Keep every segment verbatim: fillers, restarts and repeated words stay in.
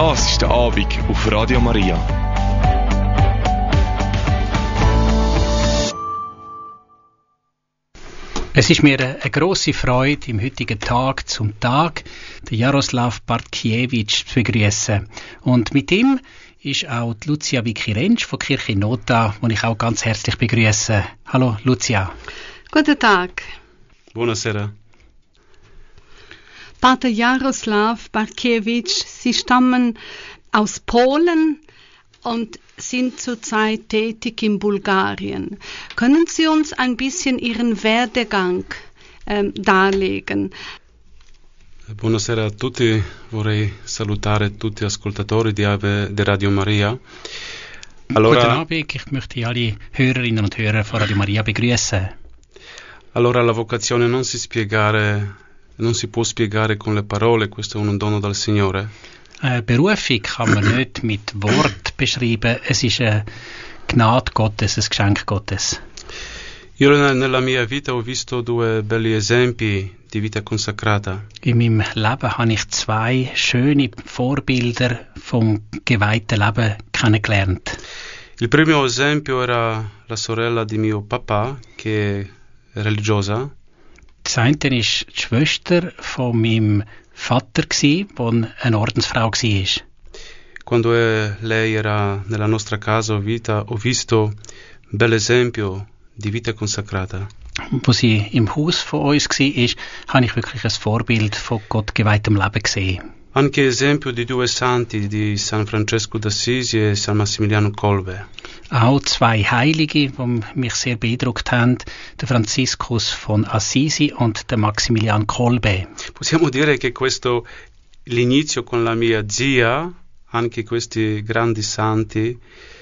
Das ist der Abend auf Radio Maria. Es ist mir eine grosse Freude, im heutigen Tag zum Tag den Jaroslav Bartkiewicz zu begrüßen. Und mit ihm ist auch die Lucia Vicky-Rentsch von Kirche Nota, die ich auch ganz herzlich begrüße. Hallo Lucia. Guten Tag. Buonasera. Pater Jaroslav Bartkiewicz, Sie stammen aus Polen und sind zurzeit tätig in Bulgarien. Können Sie uns ein bisschen Ihren Werdegang ähm, darlegen? Buonasera a tutti, vorrei salutare tutti gli ascoltatori di, Ave, di Radio Maria. Allora, Guten Abend, ich möchte alle Hörerinnen und Hörer von Radio Maria begrüßen. Allora la vocazione non si spiegare, non si può spiegare con le parole, questo è un dono dal Signore. Eine Berufung kann man nicht mit Wort beschreiben, es ist eine Gnade Gottes, ein Geschenk Gottes. Io nella mia vita ho visto due belli esempi di vita consacrata. In meinem Leben habe ich zwei schöne Vorbilder vom geweihten Leben kennengelernt. Il primo esempio era la sorella di mio papà, che è religiosa. Das eine war die Schwester von meinem Vater, die eine Ordensfrau war. Quando lei era nella nostra casa vita, ho visto un bel esempio di vita consacrata. Als sie im Haus von uns war, habe ich wirklich ein Vorbild von Gott geweihtem Leben gesehen. Anche esempio di due santi, di San Francesco d'Assisi e San Massimiliano Kolbe. Auch zwei Heilige, die mich sehr beeindruckt haben, der Franziskus von Assisi und der Maximilian Kolbe. Possiamo dire che questo, l'inizio con la mia zia, anche questi grandi santi,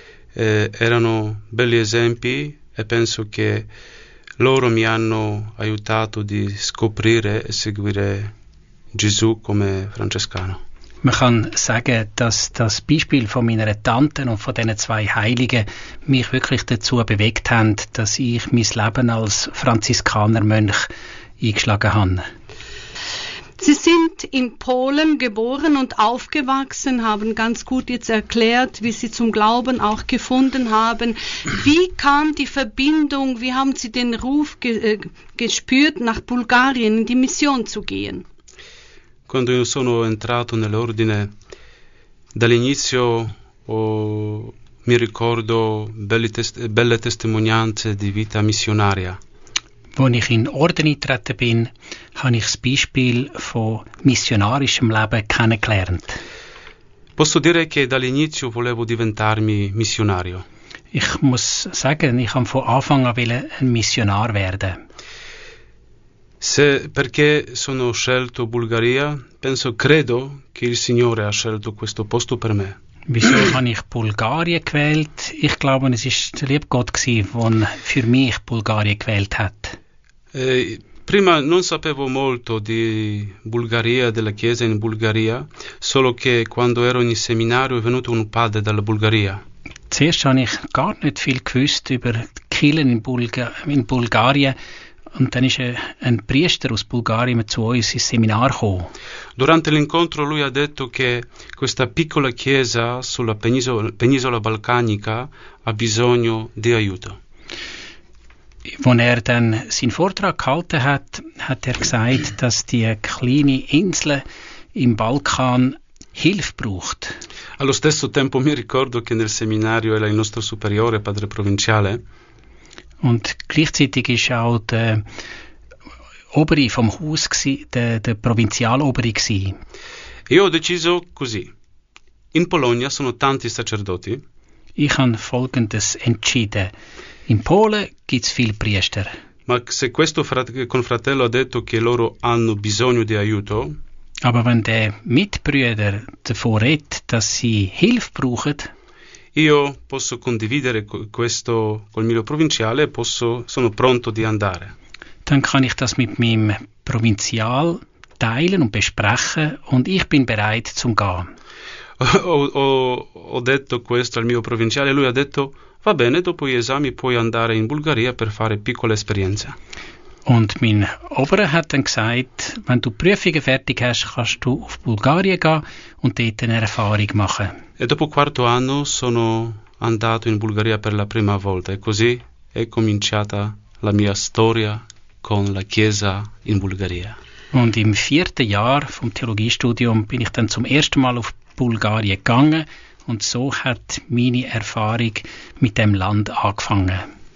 eh, erano belli esempi e penso che loro mi hanno aiutato di scoprire e seguire Gesù come francescano. Man kann sagen, dass das Beispiel von meiner Tante und von diesen zwei Heiligen mich wirklich dazu bewegt haben, dass ich mein Leben als Franziskanermönch eingeschlagen habe. Sie sind in Polen geboren und aufgewachsen, haben ganz gut jetzt erklärt, wie Sie zum Glauben auch gefunden haben. Wie kam die Verbindung, wie haben Sie den Ruf ge- äh, gespürt, nach Bulgarien in die Mission zu gehen? Quando io sono entrato nell'ordine, dall'inizio oh, mi ricordo belli tes- belle testimonianze di vita missionaria. Als ich in den Orden eingetreten bin, habe ich das Beispiel von missionarischem Leben kennengelernt. Posso dire che dall'inizio volevo diventarmi missionario. Ich muss sagen, ich wollte von Anfang an ein Missionar werden. Se perché sono scelto Bulgaria, penso, credo che il Signore ha scelto questo posto per me. Wieso habe ich Bulgarien gewählt? Ich glaube, es war der liebe Gott, der für mich Bulgarien gewählt hat. Eh, prima non sapevo molto di Bulgaria, della Chiesa in Bulgaria, solo che quando ero in seminario è venuto un padre dalla Bulgaria. Zuerst habe ich gar nicht viel gewusst über die Kirchen in, Bulga- in Bulgarien. Und dann ist ein Priester aus Bulgarien zu uns ins Seminar gekommen. Durante l'incontro lui ha detto che questa piccola chiesa sulla penisola, penisola balcanica ha bisogno di aiuto. Als er dann seinen Vortrag gehalten hat, hat er gesagt, dass die kleine Insel im Balkan Hilfe braucht. Allo stesso tempo mi ricordo che nel seminario era il nostro superiore, padre provinciale. Und gleichzeitig war auch der Obere vom Haus, der, der Provinzialobere. Io ho deciso così. In Polonia sono tanti sacerdoti. Ich habe Folgendes entschieden. In Polen gibt es viele Priester. Ma se questo frat- confratello ha detto che loro hanno bisogno di aiuto, aber wenn der Mitbrüder davon redet, dass sie Hilfe brauchen, io posso condividere questo col mio provinciale e posso, sono pronto di andare. Dann kann ich das mit meinem Provinzial teilen und besprechen und ich bin bereit zum Gehen. Ho, ho, ho detto questo al mio provinciale e lui ha detto va bene, dopo gli esami puoi andare in Bulgaria per fare piccole esperienze. Und mein Oberer hat dann gesagt, wenn du die Prüfungen fertig hast, kannst du auf Bulgarien gehen und dort eine Erfahrung machen. E dopo quarto anno sono andato in Bulgaria per la prima volta e così è cominciata la mia storia con la Chiesa in Bulgaria. Und im vierten Jahr vom Theologiestudium bin ich dann zum ersten Mal auf Bulgarien gegangen und so hat meine Erfahrung mit dem Land angefangen.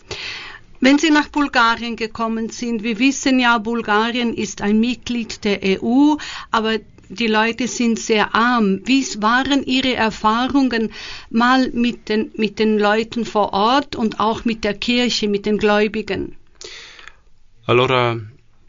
Wenn Sie nach Bulgarien gekommen sind, wir wissen ja, Bulgarien ist ein Mitglied der E U, aber die Leute sind sehr arm. Wie waren Ihre Erfahrungen mal mit den, mit den Leuten vor Ort und auch mit der Kirche, mit den Gläubigen? Allora,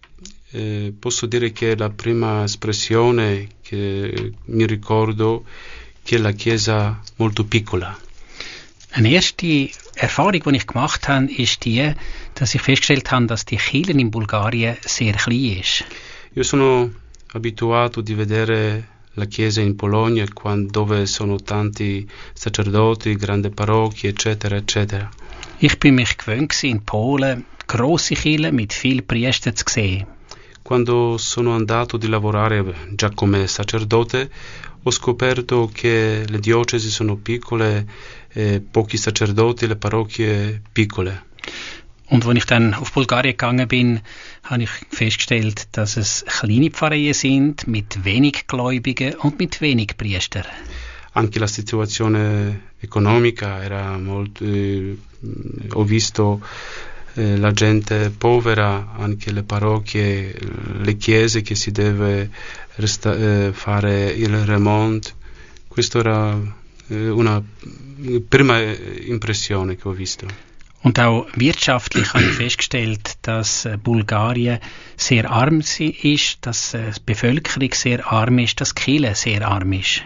eh, posso dire che la prima espressione che mi ricordo che la Chiesa molto piccola. Eine erste Erfahrung, die ich gemacht habe, ist die, dass ich festgestellt habe, dass die Kirche in Bulgarien sehr klein ist. Io sono abituato di vedere la Chiesa in Polonia, quando, dove sono tanti sacerdoti, grandi parrocchie, eccetera, eccetera. Ich bin mich gewöhnt, in Polen grosse Kirchen mit vielen Priestern zu sehen. Quando sono andato di lavorare già come sacerdote, ho scoperto che le diocesi sono piccole, eh, pochi sacerdoti, le parrocchie piccole. Und als ich dann auf Bulgarien gegangen bin, habe ich festgestellt, dass es kleine Pfarreien sind mit wenig Gläubigen und mit wenig Priestern. Anche la situazione economica era molto... Eh, ho visto eh, la gente povera, anche le parrocchie, le chiese che si deve resta- eh, fare il remonto. Questa era eh, una prima impressione che ho visto. Und auch wirtschaftlich habe ich festgestellt, dass Bulgarien sehr arm ist, dass die Bevölkerung sehr arm ist, dass die Kirche sehr arm ist.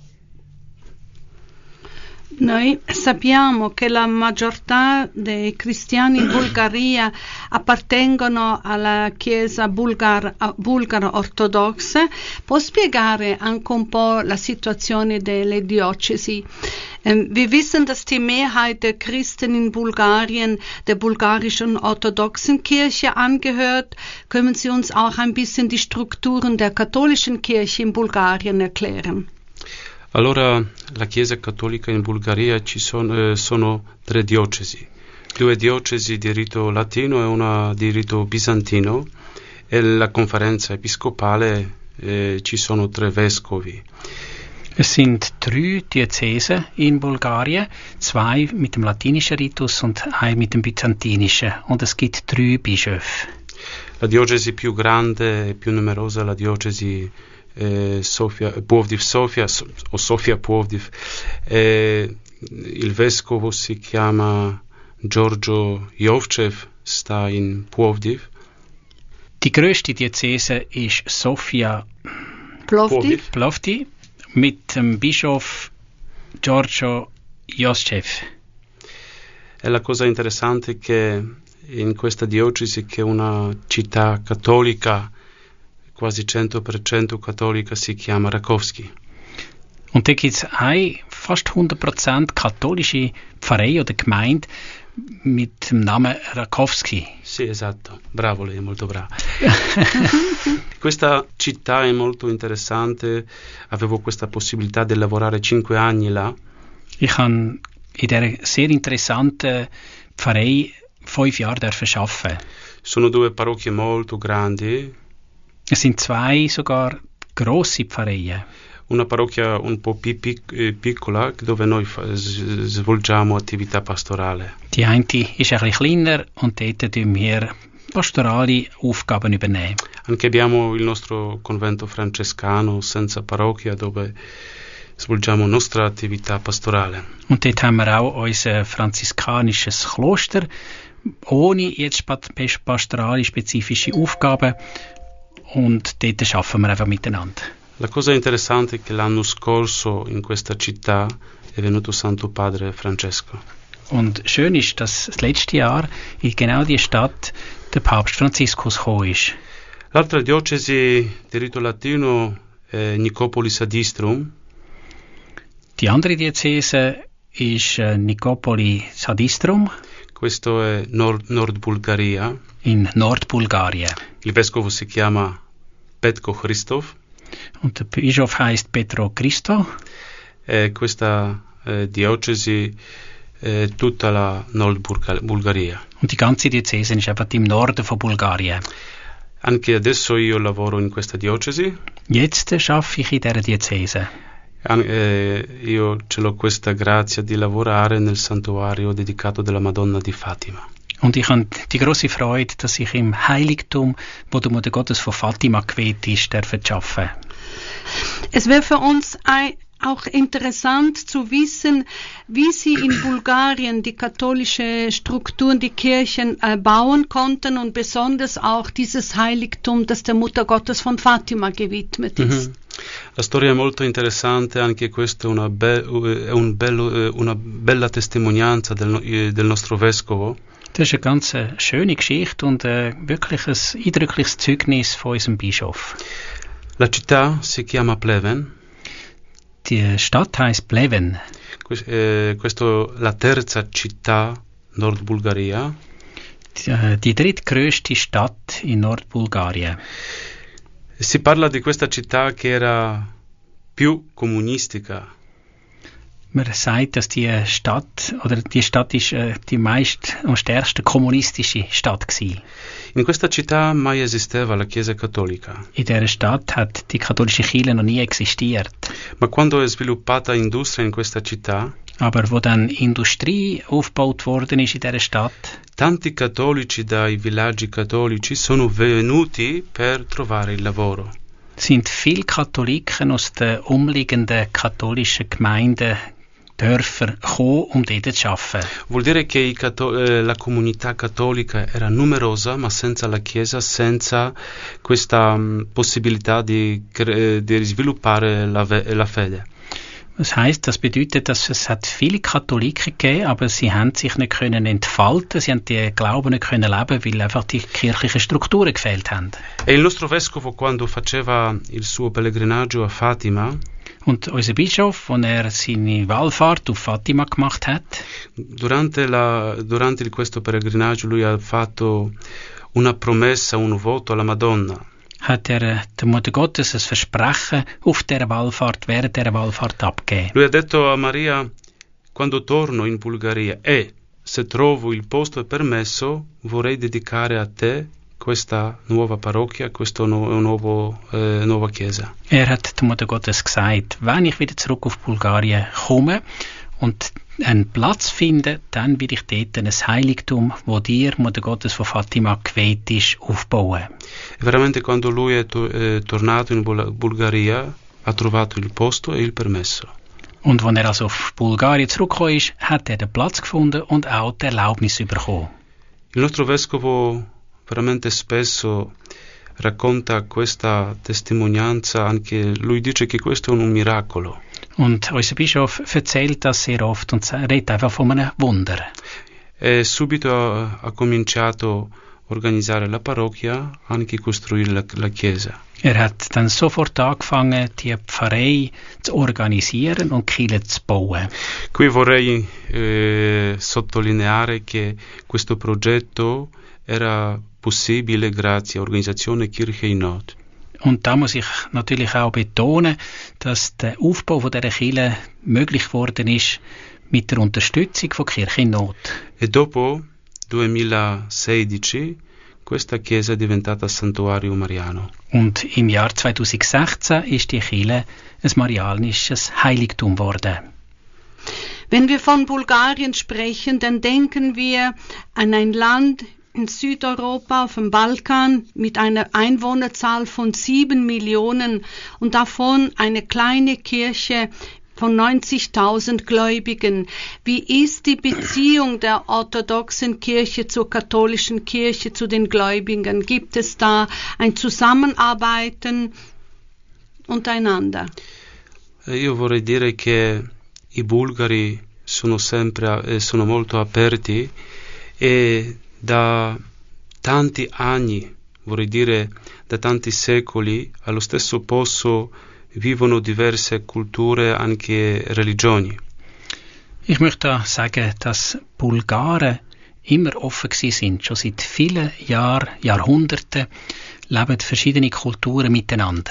Noi sappiamo che la maggiorità dei cristiani in Bulgaria appartengono alla Chiesa bulgar, bulgara ortodossa. Può spiegare anche un po' la situazione delle diocesi? Ähm, wir wissen, dass die Mehrheit der Christen in Bulgarien der bulgarischen orthodoxen Kirche angehört. Können Sie uns auch ein bisschen die Strukturen der katholischen Kirche in Bulgarien erklären? Allora, la Chiesa Cattolica in Bulgaria ci sono, eh, sono tre diocesi, due diocesi di rito latino e una di rito bizantino, e la conferenza episcopale eh, ci sono tre vescovi. Es sind drei Diözesen in Bulgarien, zwei mit dem latinischen Ritus und ein mit dem byzantinischen. Und es gibt drei Bischöfe. La diocesi più grande e più numerosa è la diocesi eh, Sofia, Plovdiv Sofia o Sofia Plovdiv. Eh, il vescovo si chiama Giorgio Jovcev, sta in Plovdiv. Die grösste Diözese ist Sofia Plovdiv. Plovdiv mit dem Bischof Giorgio Jovcev. E la cosa interessante è che in questa diocesi, che è una città cattolica, quasi cento per cento cattolica, si chiama Rakovsky. Und da gibt es eine fast hundert Prozent katholische Pfarrei oder Gemeinde mit dem Namen Rakovsky. Sì, esatto. Bravo, lei è molto brava. Questa città è molto interessante. Avevo questa possibilità di lavorare cinque anni là. Ich habe in dieser sehr interessanten Pfarrei fünf Jahre dürfen arbeiten. Sono due parrocchie molto grandi. Es sind zwei sogar grosse Pfarreien. Una parrocchia un po' più pic- piccola dove noi fa- svolgiamo attività pastorale. Die eine ist ein bisschen kleiner und dort tun wir pastorale Aufgaben übernehmen. Anche abbiamo il nostro convento francescano senza parrocchia dove svolgiamo nostra attività pastorale. Und dort haben wir auch unser franziskanisches Kloster ohne jetzt pastorale spezifische Aufgaben und dort arbeiten wir einfach miteinander. La cosa interessante è che l'anno scorso in questa città è venuto Santo Padre Francesco. Und schön ist, dass das letzte Jahr in genau die Stadt der Papst Franziskus gekommen ist. L'altra diocesi di rito latino è Nicopolis ad Istrum. Die andere Diözese ist äh, Nikopoli ad Istrum. questo è Nord, Nord Bulgaria. In Nordbulgarien. Il vescovo si chiama Petko Christov. Und der Bischof heißt Petro Christo. E questa eh, diocesi è tutta la Nord Bulga- Bulgaria. Und die ganze Diözese ist einfach im Norden von Bulgarien. Anche adesso io lavoro in questa diocesi. Jetzt arbeite ich in dieser Diözese. An- eh, io ce l'ho questa grazia di lavorare nel santuario dedicato della Madonna di Fatima. Und ich habe die grosse Freude, dass ich im Heiligtum, wo der Mutter Gottes von Fatima geweiht ist, arbeiten. Es wäre für uns ein, auch interessant zu wissen, wie sie in Bulgarien die katholische Strukturen, die Kirchen äh, bauen konnten und besonders auch dieses Heiligtum, das der Mutter Gottes von Fatima gewidmet ist. Mm-hmm. La storia è molto interessante, anche questa è una, be- è un bello, una bella testimonianza del, del nostro vescovo. Das ist eine ganz äh, schöne Geschichte und äh, wirklich ein eindrückliches Zeugnis von unserem Bischof. La città si chiama Pleven. Die Stadt heißt Pleven. Questa è la terza città Nord Bulgaria. Die, äh, die drittgrößte Stadt in Nordbulgarien. Si parla di questa città che era più comunistica. Man sagt, dass die Stadt, oder die Stadt ist äh, die meist und stärkste kommunistische Stadt gewesen. In questa città mai esisteva la Chiesa cattolica. In dieser Stadt hat die katholische Kirche noch nie existiert. Ma quando è sviluppata industria in questa città, aber wo dann Industrie aufgebaut worden ist in dieser Stadt, tanti cattolici dai villaggi cattolici sono venuti per trovare il lavoro. Sind viele Katholiken aus den umliegenden katholischen Gemeinden, Dörfer gekommen, um dort zu arbeiten. Vuol dire che i catto- eh, la comunità cattolica era numerosa, ma senza la Chiesa, senza questa mh, possibilità di, cre- di sviluppare la, ve- la fede. Das heisst, das bedeutet, dass es hat viele Katholiken gegeben, aber sie haben sich nicht können entfalten, sie haben den Glauben nicht können leben, weil einfach die kirchlichen Strukturen gefehlt haben. E il nostro vescovo, quando faceva il suo pellegrinaggio a Fatima, und unser Bischof, als er seine Wallfahrt auf Fatima gemacht hat, durante, la, durante questo pellegrinaggio lui ha fatto una promessa, un voto alla Madonna. Hat er der Mutter Gottes ein Versprechen auf dieser Wallfahrt, während dieser Wallfahrt abgegeben. Lui ha detto a Maria, quando torno in Bulgaria e se trovo il posto e permesso, vorrei dedicare a te questa nuova parrocchia, questa nu- nuovo, eh, nuova chiesa. Er hat der Mutter Gottes gesagt, wenn ich wieder zurück auf Bulgarien komme und einen Platz finde, dann will ich dort ein Heiligtum, wo dir, Mutter Gottes von Fatima, geweiht ist, aufbauen. E veramente quando lui è, to- è tornato in Bul- Bulgaria, ha trovato il posto e il permesso. Und als er also auf Bulgarien zurückgekommen ist, hat er den Platz gefunden und auch die Erlaubnis bekommen. Il nostro vescovo veramente spesso racconta questa testimonianza, anche lui dice che questo è un miracolo. Und unser Bischof erzählt das sehr oft und redet einfach von einem Wunder. E subito ha, ha cominciato a organizzare la parrocchia, anche costruire la, la chiesa. Er hat dann sofort angefangen, die Pfarrei zu organisieren und die Kirche zu bauen. Qui vorrei eh, sottolineare che questo progetto era possibile grazie all'organizzazione Kirche in Not. Und da muss ich natürlich auch betonen, dass der Aufbau von dieser Kirche möglich geworden ist mit der Unterstützung von Kirche in Not. E dopo duemilasedici questa chiesa è diventata santuario mariano. Und im Jahr zweitausendsechzehn ist die Kirche ein marianisches Heiligtum geworden. Wenn wir von Bulgarien sprechen, dann denken wir an ein Land in Südeuropa, auf dem Balkan, mit einer Einwohnerzahl von sieben Millionen und davon eine kleine Kirche von neunzigtausend Gläubigen. Wie ist die Beziehung der orthodoxen Kirche zur katholischen Kirche, zu den Gläubigen? Gibt es da ein Zusammenarbeiten untereinander? Io vorrei dire che i bulgari sono sempre sono molto aperti e da tanti anni, vorrei dire da tanti secoli, allo stesso posto vivono diverse Kulturen, anche Religioni. Ich möchte da sagen, dass Bulgaren immer offen gewesen sind. Schon seit vielen Jahren, Jahrhunderten leben verschiedene Kulturen miteinander.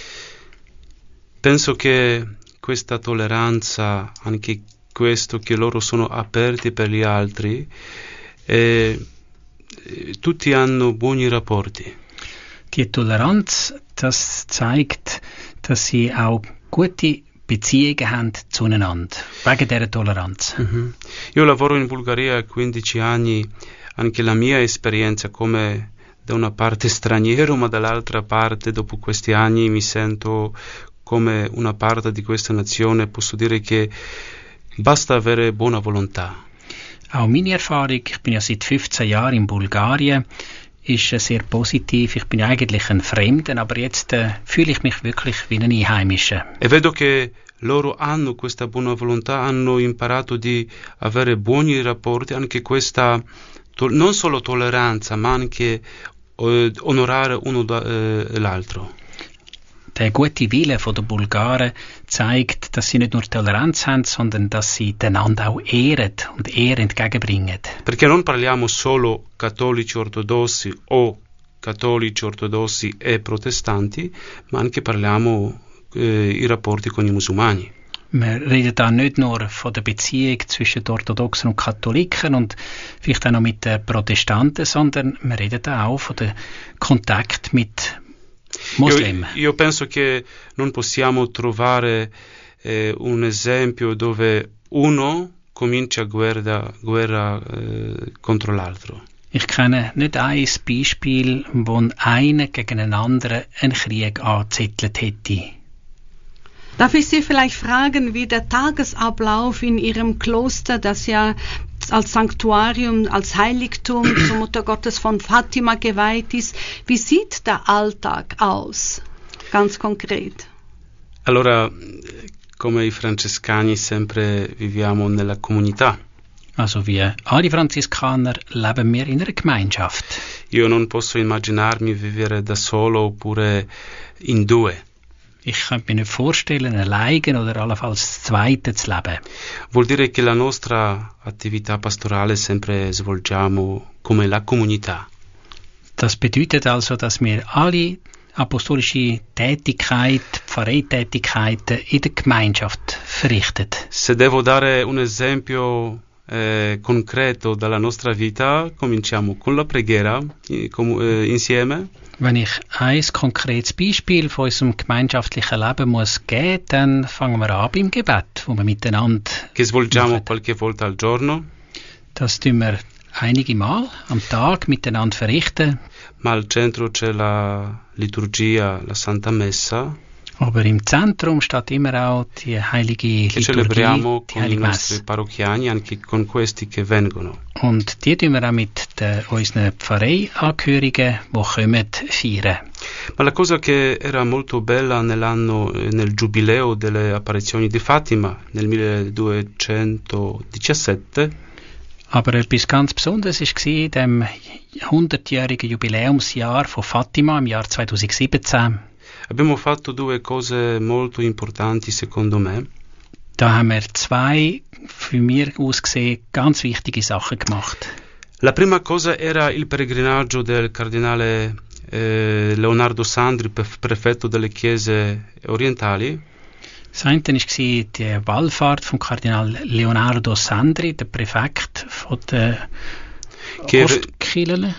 Penso che questa tolleranza, anche questo che loro sono aperti per gli altri, e tutti hanno buoni rapporti. Die Toleranz, das zeigt, dass sie auch gute Beziehungen haben zueinander, wegen dieser Toleranz. Mm-hmm. Io lavoro in Bulgaria quindici anni, anche la mia esperienza come da una parte straniero, ma dall'altra parte dopo questi anni mi sento come una parte di questa nazione, posso dire che basta avere buona volontà. Auch meine Erfahrung, ich bin ja seit fünfzehn Jahren in Bulgarien, ist sehr positiv. Ich bin eigentlich ein Fremder, aber jetzt äh, fühle ich mich wirklich wie ein Einheimischer. E vedo che loro hanno questa buona volontà, hanno imparato di avere buoni rapporti, anche questa to- non solo tolleranza, ma anche eh, onorare uno da, eh, l'altro. Der gute Wille der Bulgaren zeigt, dass sie nicht nur Toleranz haben, sondern dass sie einander auch ehren und Ehre entgegenbringen. Perché non parliamo solo cattolici ortodossi o cattolici ortodossi e protestanti, ma anche parliamo eh, i rapporti con i musulmani. Wir reden da nicht nur von der Beziehung zwischen den Orthodoxen und Katholiken und vielleicht auch noch mit den Protestanten, sondern wir reden da auch von dem Kontakt mit Muslim. Io, io penso che non possiamo trovare eh, un esempio dove uno comincia guerra, guerra eh, contro l'altro. Ich kenne nicht ein Beispiel, wo einer gegen einen anderen einen Krieg angezettelt hätte. Darf ich Sie vielleicht fragen, wie der Tagesablauf in Ihrem Kloster, das ja als Sanktuarium, als Heiligtum zur Mutter Gottes von Fatima geweiht ist, wie sieht der Alltag aus, ganz konkret? Allora, come i francescani sempre viviamo nella comunità. Also wie alle Franziskaner leben wir in einer Gemeinschaft. Io non posso immaginarmi vivere da solo oppure in due. Ich kann mir nicht vorstellen, alleine oder allenfalls zweite zu leben. Vuol dire che la nostra attività pastorale sempre svolgiamo come la comunità. Das bedeutet also, dass wir alle apostolische Tätigkeit, Pfarreitätigkeiten in der Gemeinschaft verrichten. Se devo dare un esempio eh, concreto dalla nostra vita, cominciamo con la preghiera eh, com- eh, insieme. Wenn ich ein konkretes Beispiel von unserem gemeinschaftlichen Leben muss geben, dann fangen wir an beim Gebet, wo wir miteinander che svolgiamo machen. qualche volta al giorno. Das tun wir einige Mal am Tag miteinander verrichten. Ma al centro c'è la liturgia, la Santa Messa, Aber im Zentrum steht immer auch die heilige che Liturgie, celebriamo die con i heilige nostri Messe. parrocchiani, anche con questi che vengono. Und die tun wir auch mit den, unseren Pfarreiangehörigen, die kommen, feiern. Ma la cosa che era molto bella nell'anno, eh, nel giubileo delle apparizioni di Fatima, nel milleduecentodiciassette, Aber etwas ganz Besonderes war in dem hundertjährigen Jubiläumsjahr von Fatima im Jahr zweitausendsiebzehn. abbiamo fatto due cose molto importanti secondo me. Da haben wir zwei, für mich aus gesehen, ganz wichtige Sachen gemacht. La prima cosa era il pellegrinaggio del cardinale eh, Leonardo Sandri, pref- prefetto delle chiese orientali, Das eine war die Wallfahrt vom Kardinal Leonardo Sandri, der Präfekt von der che, Ostkirche,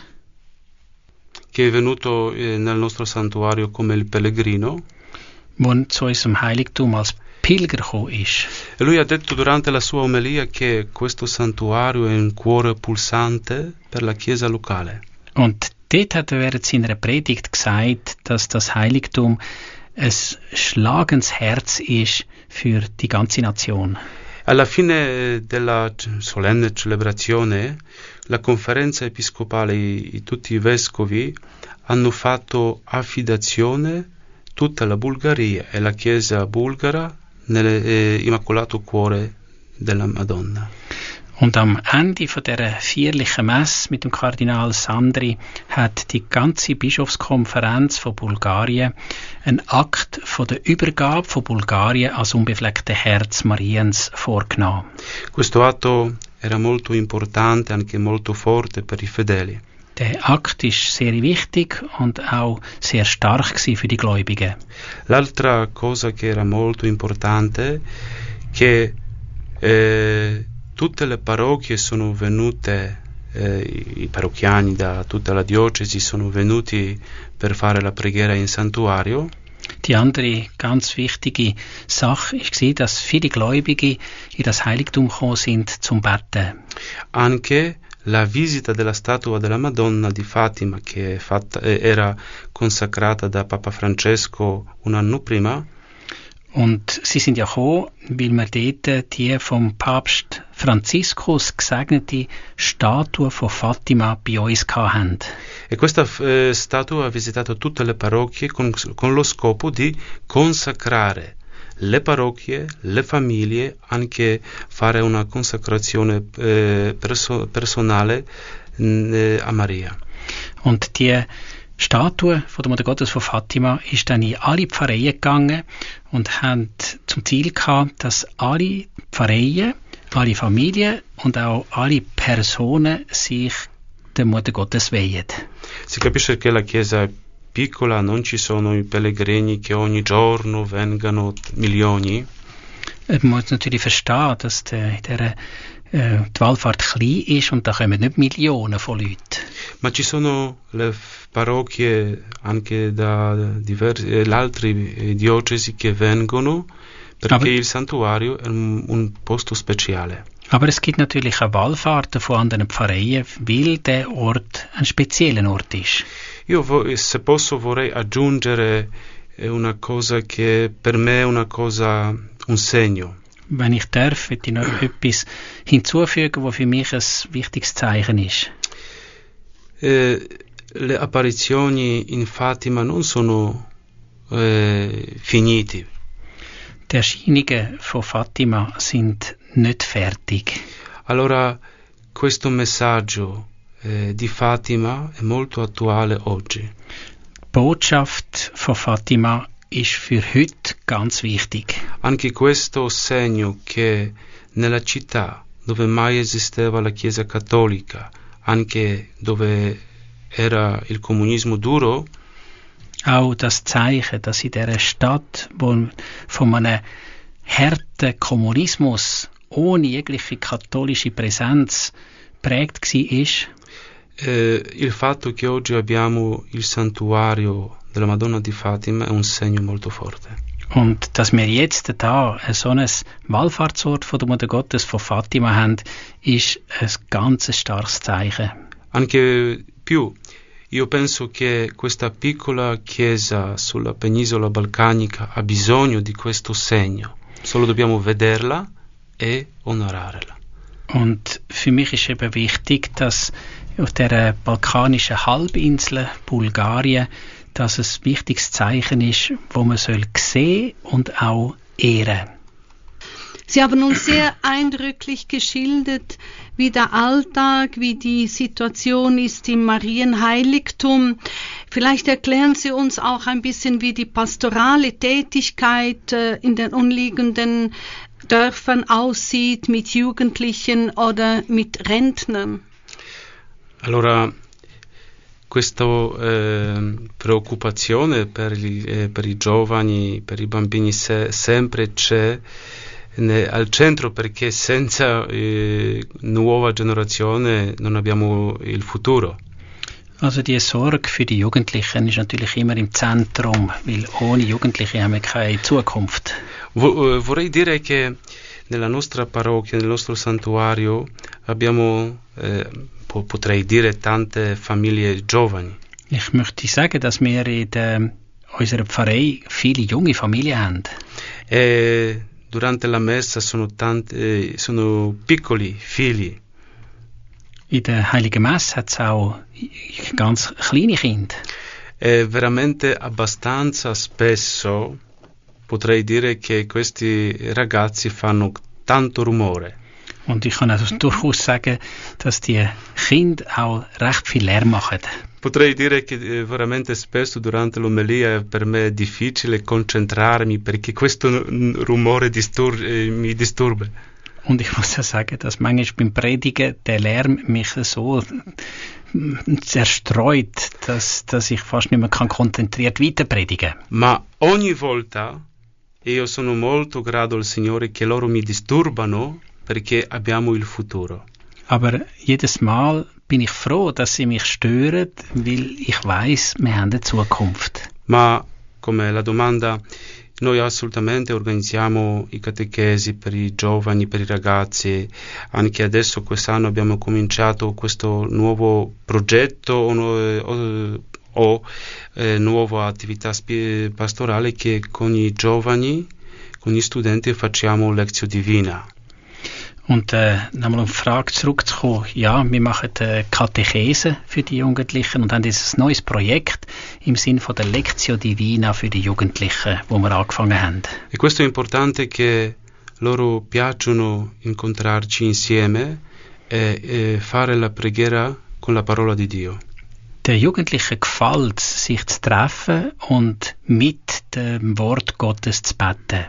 che è venuto eh, nel nostro santuario come il pellegrino. der zu unserem Heiligtum als Pilger gekommen ist. E lui ha detto durante la sua omelia che questo santuario è un cuore pulsante per la chiesa locale. Und dort hat er während seiner Predigt gesagt, dass das Heiligtum ein schlagendes Herz ist für die ganze Nation. Alla fine della solenne celebrazione, la conferenza episcopale e tutti i vescovi hanno fatto affidazione tutta la Bulgaria e la Chiesa bulgara nell'Immacolato Cuore della Madonna. Und am Ende von der feierlichen Messe mit dem Kardinal Sandri hat die ganze Bischofskonferenz von Bulgarien einen Akt von der Übergabe von Bulgarien als unbefleckte Herz Mariens vorgenommen. Questo atto era molto importante, anche molto forte per i fedeli. Der Akt ist sehr wichtig und auch sehr stark gewesen für die Gläubigen. L'altra cosa che era molto importante che eh, tutte le parrocchie sono venute, eh, i parrocchiani da tutta la diocesi sono venuti per fare la preghiera in santuario. Die andere ganz wichtige Sache war, dass viele Gläubige in das Heiligtum gekommen sind zum Beten. Anche la visita della statua della Madonna di Fatima, che è fatta, era consacrata da Papa Francesco un anno prima. Und sie sind ja gekommen, weil wir dort die vom Papst Franziskus gesegnete Statue von Fatima bei uns hatten. E questa eh, statua ha visitato tutte le parrocchie con, con lo scopo di consacrare le parrocchie, le famiglie, anche fare una consacrazione eh, perso- personale eh, a Maria. Und die Statue von der Mutter Gottes von Fatima ist dann in alle Pfarreien gegangen und hat zum Ziel gehabt, dass alle Pfarreien, alle Familien und auch alle Personen sich der Mutter Gottes weihen. Si capisce che la Chiesa è piccola, non ci sono i pellegrini che ogni giorno vengano milioni. Man muss natürlich verstehen, dass der, der, äh, die Wallfahrt klein ist und da kommen nicht Millionen von Leuten. Ma ci sono le parrocchie anche da diverse le altre diocesi che vengono perché Aber, il santuario è un, un posto speciale. Aber es gibt natürlich auch Wallfahrten von anderen Pfarreien, weil der Ort ein spezieller Ort ist. Io vo- se posso vorrei aggiungere una cosa che per me è una cosa, un segno. Wenn ich darf, möchte ich noch etwas hinzufügen, was für mich ein wichtiges Zeichen ist. Eh, le apparizioni in Fatima non sono eh, finite. Die Erscheinungen von Fatima sind nicht fertig. Allora questo messaggio eh, di Fatima è molto attuale oggi. Die Botschaft von Fatima ist für heute ganz wichtig. Anche questo segno che nella città dove mai esisteva la Chiesa cattolica, anche dove era il comunismo duro, Auch das Zeichen, dass in dieser Stadt, wo von einem harten Kommunismus ohne jegliche katholische Präsenz prägt war, eh, il fatto che oggi abbiamo il santuario della Madonna di Fatima è un segno molto forte. und dass wir jetzt da so ein Wallfahrtsort von der Mutter Gottes von Fatima haben, ist ein ganz starkes Zeichen. Anche più, io penso che questa piccola chiesa sulla penisola balcanica ha bisogno di questo segno. Solo dobbiamo vederla e onorarla. Und für mich ist eben wichtig, dass auf der balkanischen Halbinsel Bulgarien, dass es ein wichtiges Zeichen ist, wo man soll sehen und auch ehren. Sie haben uns sehr eindrücklich geschildert, wie der Alltag, wie die Situation ist im Marienheiligtum. Vielleicht erklären Sie uns auch ein bisschen, wie die pastorale Tätigkeit in den umliegenden Dörfern aussieht mit Jugendlichen oder mit Rentnern. Allora, questa eh, preoccupazione per, gli, eh, per i giovani, per i bambini se, sempre c'è ne, al centro, perché senza eh, nuova generazione non abbiamo il futuro. Also die Sorge für die Jugendlichen ist natürlich immer im Zentrum, weil ohne Jugendliche haben wir keine Zukunft. Vo, eh, vorrei dire che nella nostra parrocchia, nel nostro santuario, abbiamo, eh, po- potrei dire, tante famiglie giovani. Ich möchte sagen, dass wir in der, unserer Pfarrei viele junge Familien haben. E durante la messa sono, tanti, sono piccoli figli. In der Heiligen Messe hat es auch ganz kleine Kinder. E veramente abbastanza spesso potrei dire che questi ragazzi fanno tanto rumore. Und ich kann also durchaus sagen, dass die Kinder auch recht viel Lärm machen. Potrei dire che eh, veramente spesso durante l'omelia per me è difficile concentrarmi perché questo n- rumore distur- eh, mi disturba. Und ich muss ja sagen, dass manchmal beim Predigen der Lärm mich so zerstreut, dass, dass ich fast nicht mehr kann konzentriert weiter predigen kann. Ma ogni volta io sono molto grato al Signore che loro mi disturbano perché abbiamo il futuro. Aber jedes Mal bin ich froh, dass sie mich stören, weil ich weiss, wir haben eine Zukunft. Ma come la domanda, noi assolutamente organizziamo i catechesi per i giovani, per i ragazzi. Anche adesso quest'anno abbiamo cominciato questo nuovo progetto o, o, o eh, nuova attività spi- pastorale che con i giovani, con gli studenti facciamo Lectio Divina. Und äh, nochmal auf die Frage zurückzukommen, ja, wir machen äh, Katechese für die Jugendlichen und haben dieses neues Projekt im Sinn von der Lectio Divina für die Jugendlichen, wo wir angefangen haben. E questo è importante che loro piacciono incontrarci insieme e, e fare la preghiera con la parola di Dio. Den Jugendlichen gefällt es, sich zu treffen und mit dem Wort Gottes zu beten.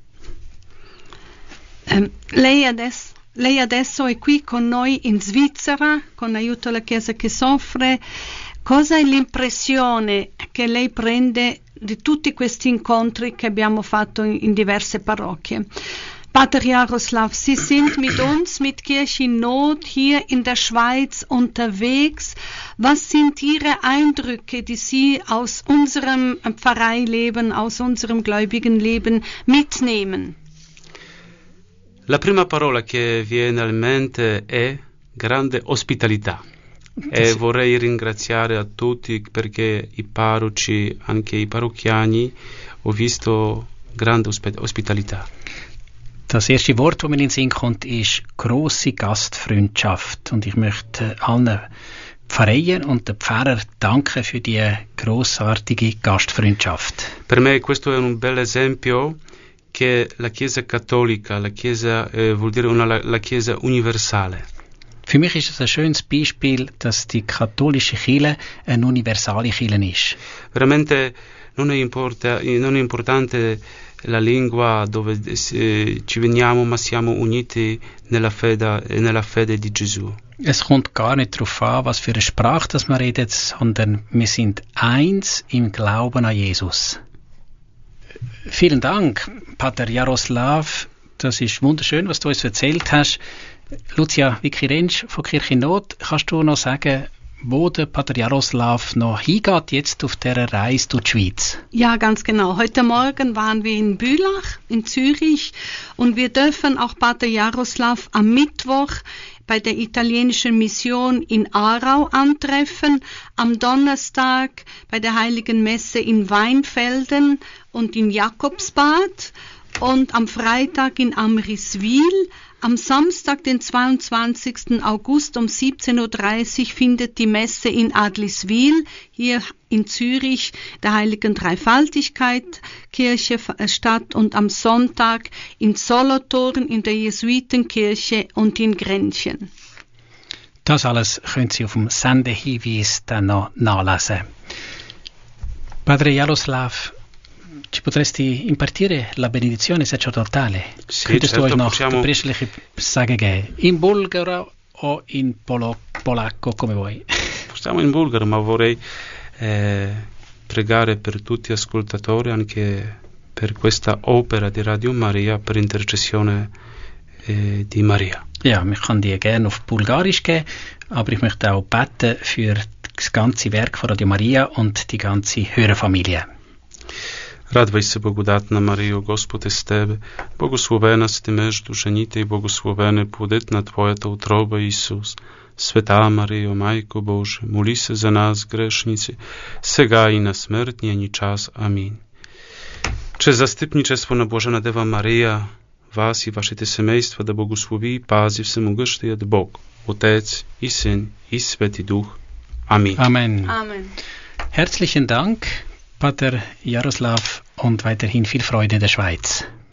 Um, lei, adesso, lei adesso è qui con noi in Svizzera, con aiuto alla Chiesa che soffre. Cosa è l'impressione che lei prende di tutti questi incontri che abbiamo fatto in, in diverse parrocchie? Pater Jaroslav, Sie sind mit uns, mit Kirche in Not hier in der Schweiz unterwegs. Was sind Ihre Eindrücke, die Sie aus unserem Pfarreileben, aus unserem gläubigen Leben mitnehmen? La prima parola che viene alla mente è grande ospitalità e vorrei ringraziare a tutti perché i parroci, anche i parrocchiani, ho visto grande osp- ospitalità. Das erste Wort, das mir in den Sinn kommt, ist grosse Gastfreundschaft. Und ich möchte allen Pfarrern und den Pfarrer danken für die grossartige Gastfreundschaft. Per me questo è un bel esempio che la Chiesa cattolica, la Chiesa eh, vuol dire una, la, la Chiesa universale. Für mich ist es ein schönes Beispiel, dass die katholische Kirche eine universale Kirche ist. Veramente non è, importa, non è importante la lingua dove eh, ci veniamo, ma siamo uniti nella fede, nella fede di Gesù. Es kommt gar nicht darauf an, was für eine Sprache das man redet, sondern wir sind eins im Glauben an Jesus. Vielen Dank, Pater Jaroslav. Das ist wunderschön, was du uns erzählt hast. Lucia Vicky Rentsch von Kirche in Not, kannst du noch sagen, wo der Pater Jaroslav noch hingeht jetzt auf dieser Reise durch die Schweiz? Ja, ganz genau. Heute Morgen waren wir in Bülach in Zürich und wir dürfen auch Pater Jaroslav am Mittwoch bei der italienischen Mission in Aarau antreffen, am Donnerstag bei der Heiligen Messe in Weinfelden und in Jakobsbad und am Freitag in Amriswil. Am Samstag, den zweiundzwanzigsten August um siebzehn Uhr dreißig findet die Messe in Adliswil, hier in Zürich, der Heiligen Dreifaltigkeit Kirche statt und am Sonntag in Solothurn in der Jesuitenkirche und in Grenchen. Das alles können Sie auf dem Sendehinweis dann noch nachlesen. Padre Jaroslav, ci potresti impartire la benedizione sacerdotale? Sì, Könntest certo, du euch noch possiamo... den priesterlichen Segen geben? In bulgaro o in polo, polacco, come vuoi? Stiamo in bulgaro, ma vorrei eh, pregare per tutti gli ascoltatori, anche per questa opera di Radio Maria, per intercessione eh, di Maria. Ja, ich kann die gerne auf Bulgarisch geben, aber ich möchte auch beten für das ganze Werk von Radio Maria und die ganze Hörerfamilie. Радвай се, благодатна Мария, Господ е с тебе, благословена си ти между жените и благословен е плодът на твоята утроба, Исус. Света Мария, Майко Божия, моли се за нас, грешници, сега и на смъртния ни час. Амин. Чрез застъпничество на Блажена Дева Мария, вас и вашите семейства да благослови и пази всемогъщият Бог, Отец и Син и Свети Дух. Амин. Amen. Amen. Herzlichen Dank, Pater Jaroslav, und weiterhin viel Freude in der Schweiz.